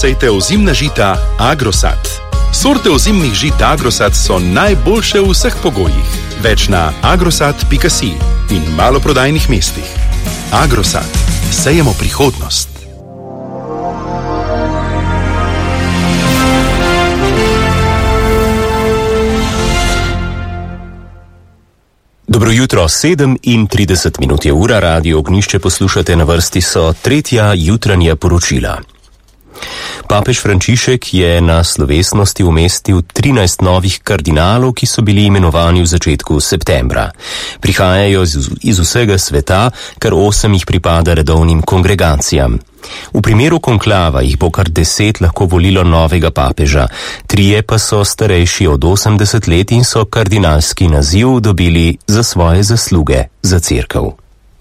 Sejte ozimna žita Agrosat. Sorte ozimnih žit Agrosat so najboljše v vseh pogojih. Več na agrosat.si in maloprodajnih mestih. Agrosat. Sejemo prihodnost. Dobro jutro, 7:30 je ura, Radio Ognjišče poslušate, na vrsti so tretja jutranja poročila. Papež Frančišek je na slovesnosti umestil 13 novih kardinalov, ki so bili imenovani v začetku septembra. Prihajajo iz vsega sveta, kar 8 jih pripada redovnim kongregacijam. V primeru konklava jih bo kar 10 lahko volilo novega papeža, 3 pa so starejši od 80 let in so kardinalski naziv dobili za svoje zasluge za cerkev.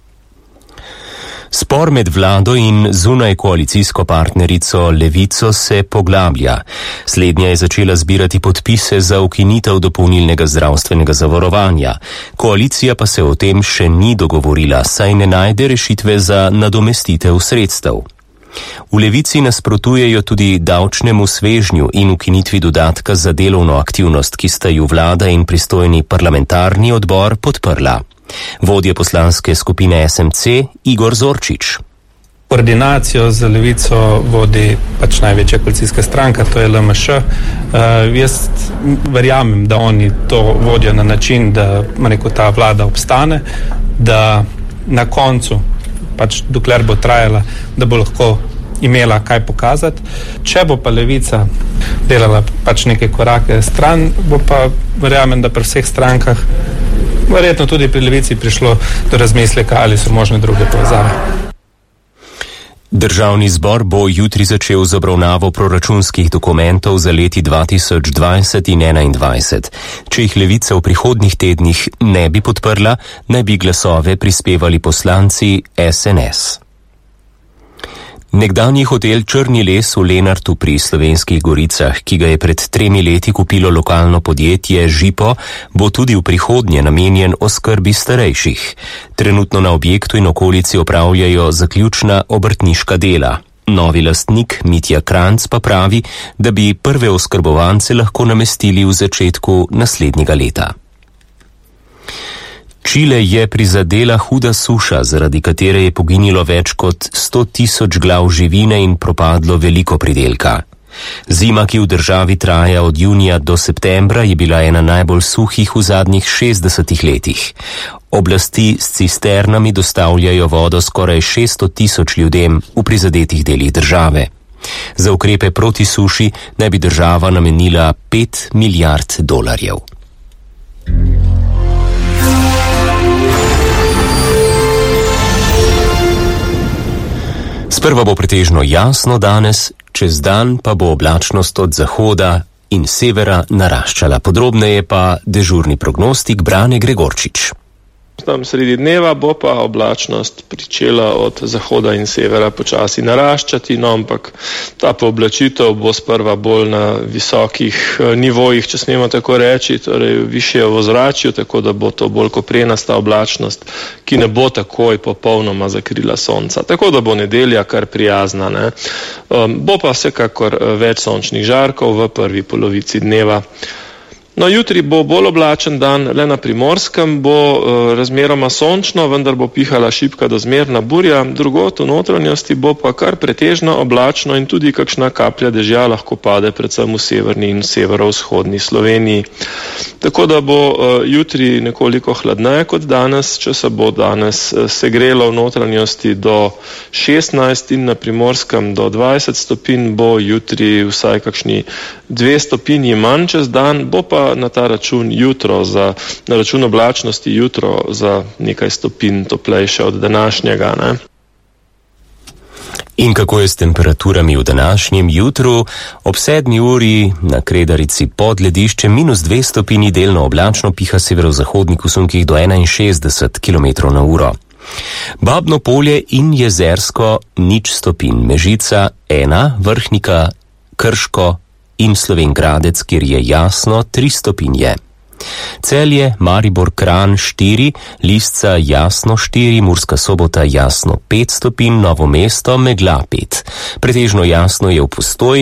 Spor med vlado in zunaj koalicijsko partnerico Levico se poglablja. Slednja je začela zbirati podpise za ukinitev dopolnilnega zdravstvenega zavarovanja. Koalicija pa se o tem še ni dogovorila, saj ne najde rešitve za nadomestitev sredstev. V Levici nasprotujejo tudi davčnemu svežnju in ukinitvi dodatka za delovno aktivnost, ki sta ju vlada in pristojni parlamentarni odbor podprla. Vodja poslanske skupine SMC Igor Zorčič. Koordinacijo za Levico vodi največja koalicijska stranka, to je LMŠ. Jaz verjamem, da oni to vodijo na način, da ta vlada obstane, da na koncu, dokler bo trajala, da bo lahko imela kaj pokazati. Če bo pa Levica delala neke korake stran, bo pa verjamem, da pri vseh strankah, verjetno tudi pri Levici, prišlo do razmisleka, ali so možne druge povezave. Državni zbor bo jutri začel z obravnavo proračunskih dokumentov za leti 2020 in 2021. Če jih Levica v prihodnjih tednih ne bi podprla, naj bi glasove prispevali poslanci SNS. Nekdanji hotel Črni les v Lenartu pri Slovenskih Goricah, ki ga je pred 3 leti kupilo lokalno podjetje Žipo, bo tudi v prihodnje namenjen oskrbi starejših. Trenutno na objektu in okolici opravljajo zaključna obrtniška dela. Novi lastnik Mitja Kranc pa pravi, da bi prve oskrbovance lahko namestili v začetku naslednjega leta. Čile je prizadela huda suša, zaradi katere je poginilo več kot 100.000 glav živine in propadlo veliko pridelka. Zima, ki v državi traja od junija do septembra, je bila ena najbolj suhih v zadnjih 60 letih. Oblasti s cisternami dostavljajo vodo skoraj 600.000 ljudem v prizadetih delih države. Za ukrepe proti suši naj bi država namenila $5 milijard. Sprva bo pretežno jasno danes, čez dan pa bo oblačnost od zahoda in severa naraščala. Podrobneje pa dežurni prognostik Brane Gregorčič. Tam sredi dneva bo pa oblačnost pričela od zahoda in severa počasi naraščati, ampak ta pooblačitev bo sprva bolj na visokih nivojih, če smemo tako reči, torej višje v ozračju, tako da bo to bolj koprenasta oblačnost, ki ne bo takoj popolnoma zakrila sonca. Tako da bo nedelja kar prijazna, ne. Bo pa vsekakor več sončnih žarkov v prvi polovici dneva. Jutri bo bolj oblačen dan, le na Primorskem bo razmeroma sončno, vendar bo pihala šibka do zmerna burja, drugod v notranjosti bo pa kar pretežno oblačno in tudi kakšna kaplja dežja lahko pade predvsem v severni in severovzhodni Sloveniji. Tako da bo jutri nekoliko hladneje kot danes, če se bo danes segrelo v notranjosti do 16 in na Primorskem do 20 stopinj, bo jutri vsaj kakšni 2 stopinji manj čez dan, bo pa na ta račun na račun oblačnosti jutro za nekaj stopinj toplejše od današnjega, ne. In kako je s temperaturami v današnjem jutru? Ob 7 uri na Kredarici pod lediščem -2 stopinji, delno oblačno, piha severozahodnih v sunkih do 61 km/h. Babno Polje in Jezersko 0 stopinj, Mežica 1, Vrhnika, Krško in Slovenj Gradec, kjer je jasno, 3 stopinje. Celje, Maribor, Kranj 4, Lisca jasno 4, Murska Sobota jasno 5 stopinj, Novo mesto megla 5. Pretežno jasno je v Postojni.